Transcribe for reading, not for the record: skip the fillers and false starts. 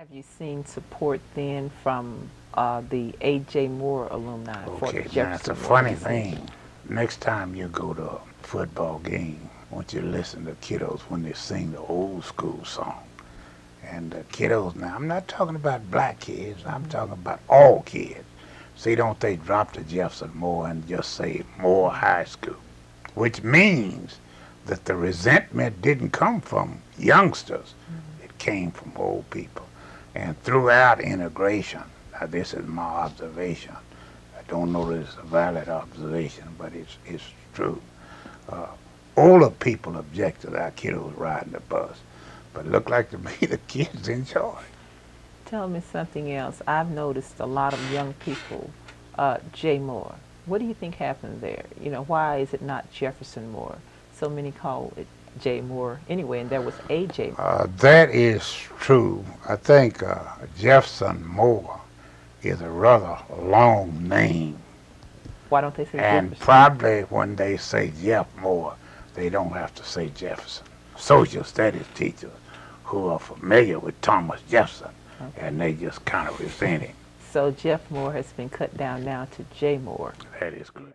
Have you seen support then from the A.J. Moore alumni for the Okay, now it's a Jefferson funny organization? thing. Next time you go to a football game, I want you to listen to kiddos when they sing the old school song. And the kiddos, now I'm not talking about black kids, I'm talking about all kids. See, don't they drop the Jefferson Moore and just say Moore High School, which means that the resentment didn't come from youngsters, it came from old people. And throughout integration, now this is my observation, I don't know that it's a valid observation, but it's true. Uh, Older people object to our kiddos riding the bus, but it looked like to me the kids enjoy it. Tell me something else. I've noticed a lot of young people, J. Moore. What do you think happened there? You know, why is it not Jefferson Moore? So many call it J. Moore anyway, and there was A.J. Moore. That is true. I think Jefferson Moore is a rather long name, Why don't they say and Jefferson? probably when they say Jeff Moore, they don't have to say Jefferson. Social studies teachers who are familiar with Thomas Jefferson, Okay. and they just kind of resent him. So Jeff Moore has been cut down now to J. Moore. That is correct.